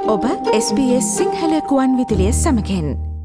ඔබ SBS සිංහල කුවන් විදුලිය සමගින්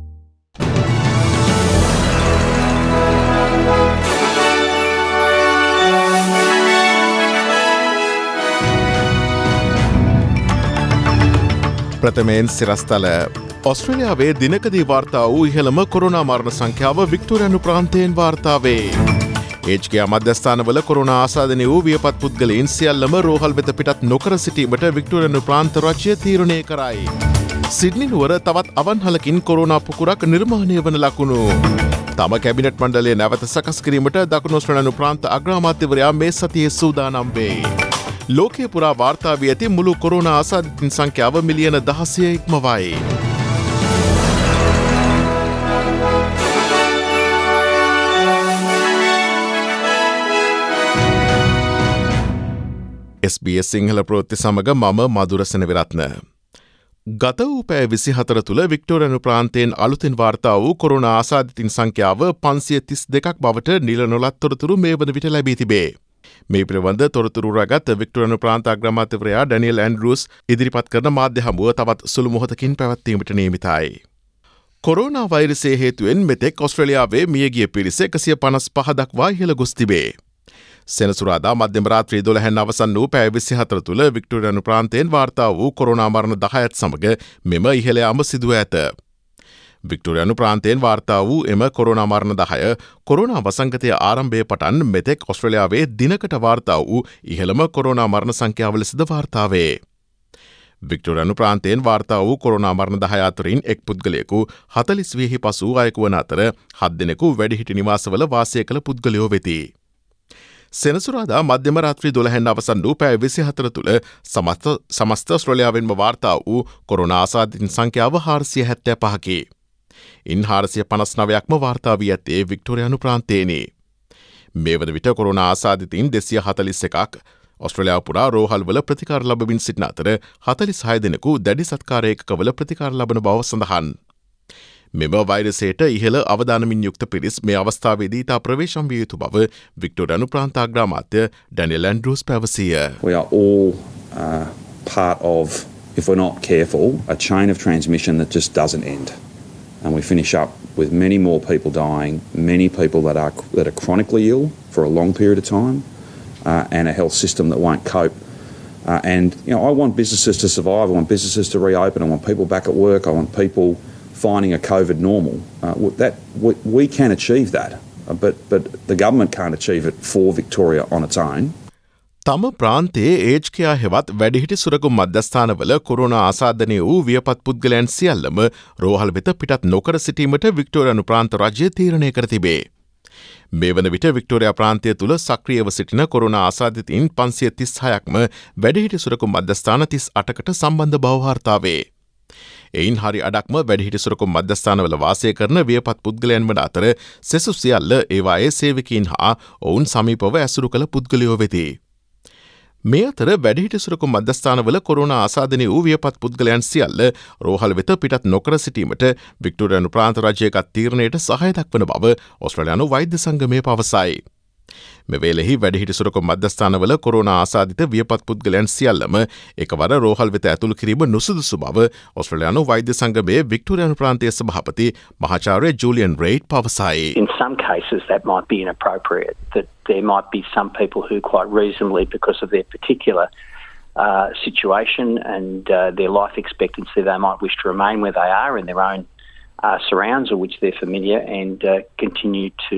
ප්‍රථමයෙන් සිරස්තල ඔස්ට්‍රේලියාවේ දිනකදී වාර්තා වූ ඉහළම කොරෝනා මරණ සංඛ්‍යාව වික්ටෝරියානු ප්‍රාන්තයෙන් වාර්තා වේ. ඒජ්ගේ මධ්‍යස්ථානවල කොරෝනා ආසාදනය වූ වියපත් පුද්ගලයන් සියල්ලම රෝහල් වෙත පිටත් නොකර සිටීමට වික්ටෝරියානු ප්‍රාන්ත රජය තීරණය කරයි. සිඩ්නි නුවර තවත් අවන්හලකින් කොරෝනා පුකුරක් නිර්මාණය වන ලකුණු. තම කැබිනට් මණ්ඩලය නැවත සකස් කිරීමට දකුණු ඔස්ට්‍රේලියානු ප්‍රාන්ත අග්‍රාමාත්‍යවරයා මේ සතියේ සූදානම් වේ. ලෝකයේ පුරා වාර්තා වී ඇති මුළු කොරෝනා ආසාදිතින් සංඛ්‍යාව මිලියන 16 ඉක්මවයි. SBS සිංහල ප්‍රවෘත්ති සමග මම මధుරසන විරත්න. ගත වූ පැය 24 තුළ වික්ටෝරියානු ප්‍රාන්තයෙන් අලුතින් වාර්තා වූ කොරෝනා ආසාදිතින් සංඛ්‍යාව 532ක් බවට නිල නොලත් තොරතුරු මේ වන විට ලැබී තිබේ. මේ පිළිබඳ තොරතුරු රැගත් වික්ටෝරියානු ප්‍රාන්ත අග්‍රාමාත්‍යවරයා ඩැනියල් ඇන්ඩ්‍රූස් ඉදිරිපත් කරන මාධ්‍ය හමුව තවත් සුළු මොහොතකින් පැවැත්වීමට නියමිතයි. කොරෝනා වෛරසය හේතුවෙන් මෙතෙක් ඔස්ට්‍රේලියාවේ මියගිය පිරිස 155 දක්වා ඉහළ ගොස් තිබේ. සෙනසුරාදා මධ්‍යම රාත්‍රී 12 අවසන් වූ පැය 24 තුළ වික්ටෝරියානු ප්‍රාන්තයෙන් වාර්තා වූ කොරෝනා මරණ 10ත් සමග මෙම ඉහළ යාම සිදුව ඇත. වික්ටෝරියානු ප්‍රාන්තයෙන් වාර්තා වූ එම කොරෝනා මරණ 10 කොරෝනා වසංගතය ආරම්භය පටන් මෙතෙක් ඔස්ට්‍රේලියාවේ දිනකට වාර්තා වූ ඉහළම කොරෝනා මරණ සංඛ්‍යාව ලෙසද වාර්තා වේ. වික්ටෝරියානු ප්‍රාන්තයෙන් වාර්තා වූ කොරෝනා මරණ 10 අතරින් එක් පුද්ගලයෙකු 40 විහි පසු අයෙකු වන අතර 7 දෙනෙකු වැඩිහිටි නිවාසවල වාසය කළ පුද්ගලයෝ වෙති. සෙනසුරාදා මධ්‍යම රාත්‍රී 12 අවසන් වූ පැය 24 තුළ සමස්ත ඔස්ට්‍රේලියාවෙන්ම වාර්තා වූ කොරෝනා ආසාදිතින් සංඛ්‍යාව 475කි. ඉන් 459ක්ම වාර්තා වී ඇත්තේ වික්ටෝරියානු ප්‍රාන්තයේනි. මේ වන විට කොරෝනා ආසාදිතින් 241ක් ඔස්ට්‍රේලියාව පුරා රෝහල්වල ප්‍රතිකාර ලබමින් සිටින අතර 46 දෙනෙකු දැඩි සත්කාර ඒකකවල ප්‍රතිකාර ලබන බව සඳහන්. මෙම වෛරසයට ඉහළ අවදානමින් යුක්ත පිරිස් මේ අවස්ථාවේදී තා ප්‍රවේශම් විය යුතු බව වික්ටෝරියානු ප්‍රාන්ත අග්‍රාමාත්‍ය ඩැනියල් ඇන්ඩ්‍රූස් පැවසිය. We are all part of, if we're not careful, a chain of transmission that just doesn't end. And we finish up with many more people dying, many people that are chronically ill for a long period of time, and a health system that won't cope. And I want businesses to survive, I want businesses to reopen, I want people back at work, I want people finding a COVID normal. We can achieve that, but the government can't achieve it for Victoria on its own. තම ප්‍රාන්තයේ ඒජ්කයා හෙවත් වැඩිහිටි සුරකුම් මධ්‍යස්ථානවල corona ආසාදනය වූ වියපත් පුද්ගලයන් සියල්ලම රෝහල් වෙත පිටත් නොකර සිටීමට වික්ටෝරියානු ප්‍රාන්ත රජය තීරණය කර තිබේ. මේ වන විට වික්ටෝරියා ප්‍රාන්තය තුළ සක්‍රියව සිටින කොරෝනා ආසාදිතයින් 536ක්ම වැඩිහිටි සුරකුම් මධ්‍යස්ථාන 38කට සම්බන්ධ බව වාර්තා වේ. එයින් හරි අඩක්ම වැඩිහිටි සුරකුම් මධ්‍යස්ථානවල වාසය කරන වියපත් පුද්ගලයන් වන අතර සෙසු සියල්ල ඒවායේ සේවකීන් හා ඔවුන් සමීපව ඇසුරු කළ පුද්ගලයෝ වෙති. මේ අතර වැඩිහිටි සුරකුම් මධ්‍යස්ථානවල කොරෝනා ආසාදනය වූ වියපත් පුද්ගලයන් සියල්ල රෝහල් වෙත පිටත් නොකර සිටීමට වික්ටෝරියානු ප්‍රාන්ත රජයේගත් තීරණයට සහාය දක්වන බව ඔස්ට්‍රේලියානු වෛද්‍ය සංගමය පවසයි. මෙවේලෙහි වැඩිහිටි සුරකුම් මධ්‍යස්ථානවල කොරෝනා ආසාදිත වියපත් පුද්ගලයන් සියල්ලම එකවර රෝහල් වෙත ඇතුළු කිරීම නුසුදුසු බව ඔස්ට්‍රේලියානු වෛද්‍ය සංගමයේ වික්ටෝරියානු ප්‍රාන්තයේ සභාපති මහාචාර්ය ජූලියන් රේඩ් පවසයි. In some cases that might be inappropriate, that there might be some people who quite reasonably, because of their particular situation and their life expectancy, they might wish to remain where they are in their own surrounds of which they're familiar and continue to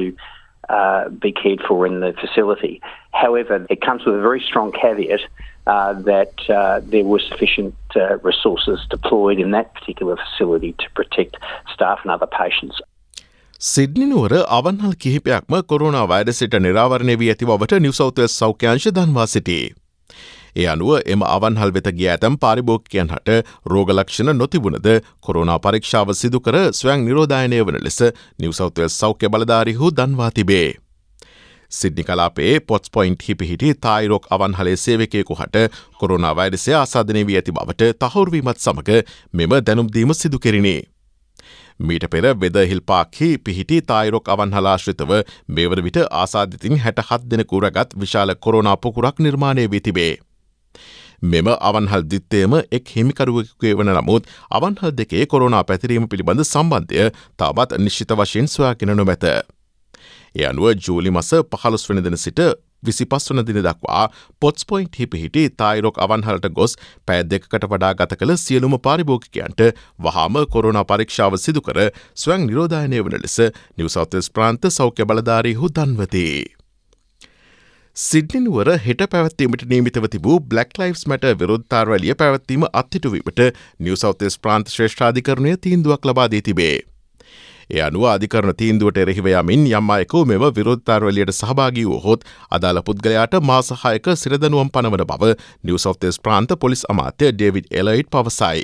be cared for in the facility. However, it comes with a very strong caveat that there were sufficient resources deployed in that particular facility to protect staff and other patients. Sydney නුවර අවන්හල් කිහිපයක්ම corona වෛරසයට නිරාවරණය වී ඇති බවට New south Wales සෞඛ්‍ය අංශ දන්වා සිටී. ඒ අනුව එම අවන්හල් වෙත ගිය ඇතැම් පාරිභෝගිකයන් හට රෝග ලක්ෂණ නොතිබුණද කොරෝනා පරීක්ෂාව සිදු කර ස්වයං නිරෝධායනය වන ලෙස නිව් සවුත් වෙල්ස් සෞඛ්‍ය බලධාරීහු දන්වා තිබේ. සිඩ්නි කලාපයේ පොට්ස් පොයින්ට් හිපිහිටි තායිරොක් අවන්හලේ සේවකයෙකු හට කොරෝනා වෛරසය ආසාදනය වී ඇති බවට තහවුරු වීමත් සමග මෙම දැනුම් දීම සිදු කෙරිණි. මීට පෙර වෙදහිල් පාක්හි පිහිටි තායිරොක් අවන්හල ආශ්‍රිතව මේ වන විට ආසාදිතින් 67 දෙනෙකු රැගත් විශාල කොරෝනා පොකුරක් නිර්මාණය වී තිබේ. මෙම අවන්හල් දිත්තයම එක් හිමිකරුවෙකුගේ වන නමුත් අවන්හල් දෙකේ කොරෝනා පැතිරීම පිළිබඳ සම්බන්ධය තාමත් නිශ්චිත වශයෙන් සොයාගෙන නොමැත. ඒ අනුව ජූලි මස 15 වෙනි දින සිට 25 වන දින දක්වා පොට්ස් පොයින්ට් හි පිහිටි තායිරොක් අවන්හලට ගොස් පැය දෙකකට වඩා ගත කළ සියලුම පාරිභෝගිකයන්ට වහාම කොරෝනා පරීක්ෂාව සිදු කර ස්වයං නිරෝධායනය වන ලෙස නිව් සවුත් වේල්ස් ප්‍රාන්ත සෞඛ්‍ය බලධාරීහු දන්වති. සිඩ්නි නුවර හෙට පැවැත්වීමට නියමිතව තිබූ Black Lives Matter විරෝධතා රැළිය පැවැත්වීම අත්හිටුවීමට නිව් සවුත් වේල්ස් ප්‍රාන්ත ශ්‍රේෂ්ඨාධිකරණය තීන්දුවක් ලබා දී තිබේ. ඒ අනුව අධිකරණ තීන්දුවට එරෙහිව යමින් යම් අයෙකු මෙම විරෝධතා රැළියට සහභාගී වූහොත් අදාළ පුද්ගලයාට මාස 6ක සිරදනුවම් පනවන බව නිව් සවුත් වේල්ස් ප්‍රාන්ත පොලිස් අමාත්‍ය ඩේවිඩ් එලයිට් පවසයි.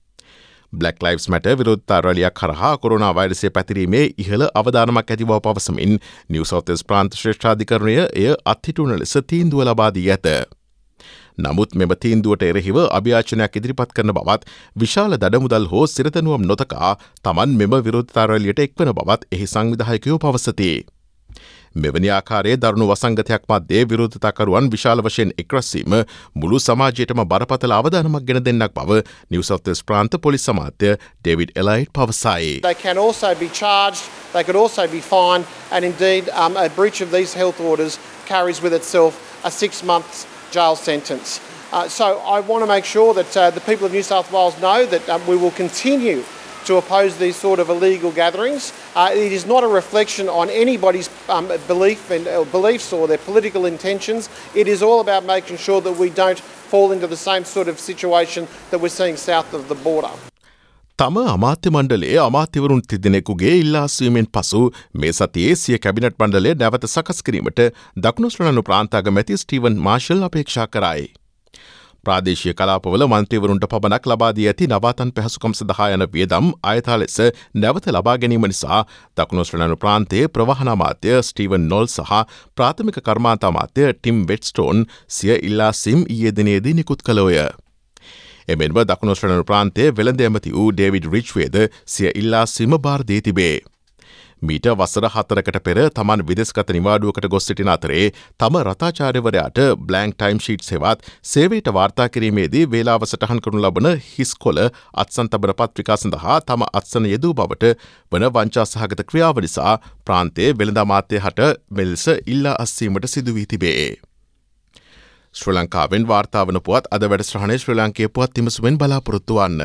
Black Lives Matter විරෝධතා රැළියක් කරහා කොරෝනා වෛරසය පැතිරීමේ ඉහළ අවදානමක් ඇති බව පවසමින් නිව් සවුත් වේල්ස් ප්‍රාන්ත ශ්‍රේෂ්ඨාධිකරණය එය අත්හිටුවන ලෙස තීන්දුව ලබා දී ඇත. නමුත් මෙම තීන්දුවට එරෙහිව අභියාචනයක් ඉදිරිපත් කරන බවත් විශාල දඩමුදල් හෝ සිරදනුවම් නොතකා තමන් මෙම විරෝධතා රැළියට එක්වන බවත් එහි සංවිධායකයෝ පවසති. මෙවැනි ආකාරයේ දරුණු වසංගතයක් මැද්දේ විරෝධතාකරුවන් විශාල වශයෙන් එක්රැස්වීම මුළු සමාජයටම බරපතල අවදානමක් ගෙන දෙන්නක් බව නිව් සවුත් වේල්ස් ප්‍රාන්ත පොලිස් අමාත්‍ය ඩේවිඩ් එලයිට් පවසයි. They can also be charged, they could also be fined, and indeed a breach of these health orders carries with itself a 6 months jail sentence. So I want to make sure that the people of New South Wales know that we will continue to oppose these sort of illegal gatherings. It is not a reflection on anybody's beliefs or their political intentions. It is all about making sure that we don't fall into the same sort of situation that we're seeing south of the border. තම අමාත්‍ය මණ්ඩලයේ අමාත්‍යවරුන් තිදෙනෙකුගේ ඉල්ලාස්වීමෙන් පසු මේ සතියේ සිය cabinet මණ්ඩලය නැවත සකස් කිරීමට දකුණු ඔස්ට්‍රේලියානු ප්‍රාන්ත අගමැති ස්ටීවන් මාර්ෂල් අපේක්ෂා කරයි. ප්‍රාදේශීය කලාපවල මන්ත්‍රීවරුන්ට පමණක් ලබා දී ඇති නවාතන් පහසුකම් සඳහා යන වියදම් අයථා ලෙස නැවත ලබා ගැනීම නිසා දකුණු ඔස්ට්‍රේලියානු ප්‍රාන්තයේ ප්‍රවාහන අමාත්‍ය ස්ටීවන් නොල් සහ ප්‍රාථමික කර්මාන්ත අමාත්‍ය ටිම් වෙට්ස්ටෝන් සිය ඉල්ලාසීම් ඊයේ දිනේදී නිකුත් කළෝය. එමෙන්ම දකුණු ඔස්ට්‍රේලියානු ප්‍රාන්තයේ වෙළඳ ඇමති වූ ඩේවිඩ් රිච්වේද සිය ඉල්ලාසීම බාර දී තිබේ. මීට වසර 4කට පෙර තමන් විදෙස්ගත නිවාඩුවකට ගොස් සිටින අතරේ තම රතාචාර්යවරයාට බ්ලැන්ක් ටයිම් ෂීට් සේවත් සේවයට වාර්තා කිරීමේදී වේලාව සටහන් කරනු ලබන හිස්කොළ අත්සන් තබන පත්‍රිකා සඳහා තම අත්සන යෙදූ බවට වන වංචා සහගත ක්‍රියාව නිසා ප්‍රාන්තයේ වෙළඳ අමාත්‍ය හට මෙලෙස ඉල්ලා අස්වීමට සිදු වී තිබේ. ශ්‍රී ලංකාවෙන් වාර්තා වන පුවත් අද වැඩසටහනේ ශ්‍රී ලාංකේය පුවත් විමසුමෙන් බලාපොරොත්තු වන්න.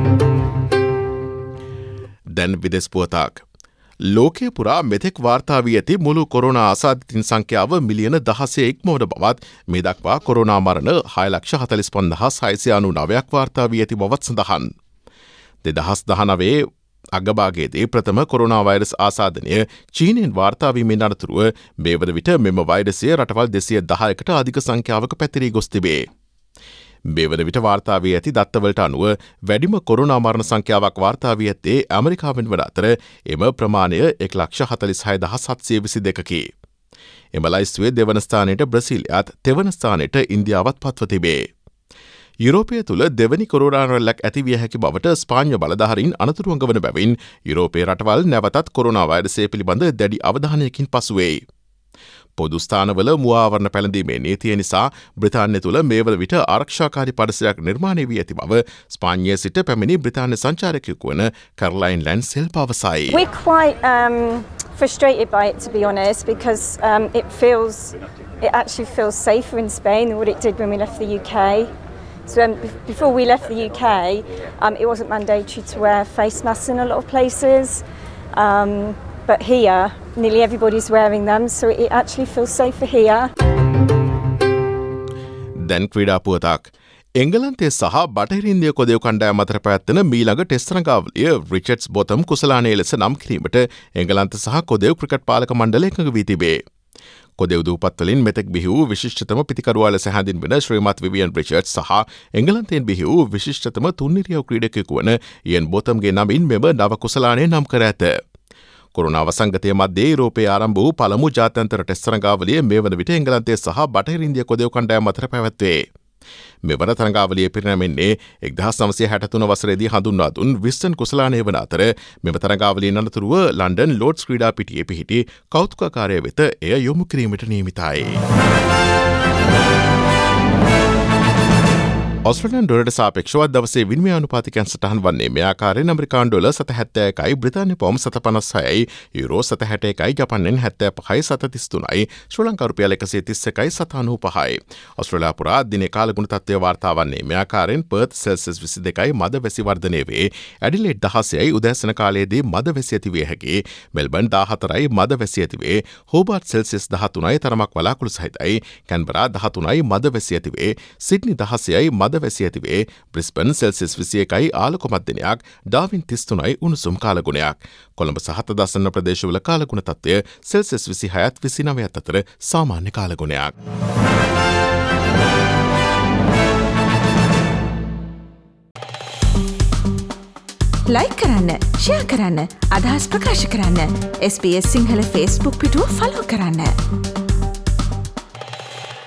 දැන් විදෙස් පුවතක්. ලෝකය පුරා මෙතෙක් වාර්තා වී ඇති මුළු කොරෝනා ආසාදිතින් සංඛ්‍යාව මිලියන 16 ඉක්මවන බවත් මේ දක්වා කොරෝනා මරණ 6,45,699ක් වාර්තා වී ඇති බවත් සඳහන්. 2019 අගභාගයේදී ප්‍රථම කොරෝනා වෛරස් ආසාදනය චීනයෙන් වාර්තා වීමෙන් අනතුරුව මේ වන විට මෙම වෛරසය රටවල් 210කට අධික සංඛ්‍යාවක පැතිරී ගොස් තිබේ. මේ වන විට වාර්තා වී ඇති දත්තවලට අනුව වැඩිම කොරෝනා මරණ සංඛ්‍යාවක් වාර්තා වී ඇත්තේ ඇමරිකාවෙන් වන අතර එම ප්‍රමාණය 1,46,722කි. එම ලයිස්තුවේ දෙවන ස්ථානයට බ්‍රසීලයත් තෙවන ස්ථානයට ඉන්දියාවත් පත්ව තිබේ. යුරෝපය තුළ දෙවනි කොරෝනා රැල්ලක් ඇති විය හැකි බවට ස්පාඤ්ඤ බලධාරීන් අනතුරුවඟ වන බැවින් යුරෝපයේ රටවල් නැවතත් කොරෝනා වෛරසය පිළිබඳ දැඩි අවධානයකින් පසුවෙයි. පොදු ස්ථානවල මුවාවරණ පැළඳීමේ නීතිය නිසා බ්‍රිතාන්‍ය තුළ මේ වන විට ආරක්ෂාකාරී පරිසරයක් නිර්මාණය වී ඇති බව ස්පාඤ්ඤයේ සිට පැමිණි බ්‍රිතාන්‍ය සංචාරකයෙකු වන කැරොලයින් ලැන්සෙල් පවසයි. We're quite frustrated by it, to be honest, because it actually feels safer in Spain than what it did when we left the UK. So before we left the UK, it wasn't mandatory to wear face masks in a lot of places. But here, nearly everybody's wearing them, so it actually feels safer here. දැන් ක්‍රීඩා පුවතක්. එංගලන්තයේ සහ බටහිර ඉන්දිය කොදෙව් කණ්ඩායම් අතර පැවැත්වෙන මීළඟ ටෙස්ට් තරඟාවලිය රිචඩ්ස් බොතම් කුසලානයේ ලෙස නම් කිරීමට එංගලන්ත සහ කොදෙව් ක්‍රිකට් පාලක මණ්ඩලය එකඟ වී තිබේ. කොදෙව් දූපත්වලින් මෙතෙක් බිහි වූ විශිෂ්ටතම පිතිකරුවා ලෙස හැඳින්වෙන ශ්‍රීමත් විවියන් රිචඩ්ස් සහ එංගලන්තයෙන් බිහි වූ විශිෂ්ටතම තුන්නිරියව් ක්‍රීඩකයෙකු වන ඉයන් බොතම්ගේ නමින් මෙම නව කුසලානය නම් කර ඇත. කොරෝනා වසංගතය මැද්දේ යුරෝපයේ ආරම්භ වූ පළමු ජාත්‍යන්තර ටෙස්ට් තරඟාවලිය මේ වන විට එංගලන්තයේ සහ බටහිර ඉන්දිය කොදෙව් කණ්ඩායම් අතර පැවැත්වේ. මෙවන තරඟාවලිය පිරිනැමෙන්නේ 1963 වසරේදී හඳුන්වා දුන් විස්ටන් කුසලානය වන අතර මෙම තරඟාවලියෙන් අනතුරුව ලන්ඩන් ලෝඩ්ස් ක්‍රීඩා පිටියේ පිහිටි කෞතුකාකාරය වෙත එය යොමු කිරීමට නියමිතයි. ඔස්ට්‍රේලියානු ඩොලරට සාපේක්ෂව දවසේ විනිමය අනුපාතිකයන් සටහන් වන්නේ මේ ආකාරයෙන් ඇමරිකානු ඩොලර් 7.71යි, බ්‍රිතාන්‍ය පවුම් 7.56යි, යුරෝ 7.61යි, ජපාන් යෙන් 75යි, 7.33යි, ශ්‍රී ලංකා රුපියල් 131යි, 7.95යි. ඔස්ට්‍රේලියා පුරා දිනේ කාලගුණ තත්ත්වය වාර්තා වන්නේ මේ ආකාරයෙන් පර්ත් සෙල්සියස් 22යි මද වැසි වර්ධනය වේ, ඇඩිලේඩ් 16යි උදෑසන කාලයේදී මද වැසි ඇති විය හැකි, මෙල්බර්න් 14යි මද වැසි ඇති වේ, හෝබාර්ට් සෙල්සියස් 13යි තරමක් වලාකුළු සහිතයි, කැන්බරා 13යි මද වැසි ඇති වේ, සිඩ්නි 16යි මද වැසි ඇතිවේ, බ්‍රිස්බන් සෙල්සියස් 21යි ආලකොමත් දිනයක්, ඩාවින් 33යි උණුසුම් කාලගුණයක්. කොළඹ සහ හතදස්සන ප්‍රදේශවල කාලගුණ තත්ත්වය සෙල්සියස් 26ත් 29ත් අතර සාමාන්‍ය කාලගුණයක්. ලයික් කරන්න, ෂෙයා කරන්න, අදහස් ප්‍රකාශ කරන්න. SBS සිංහල Facebook පිටුව ෆලෝ කරන්න.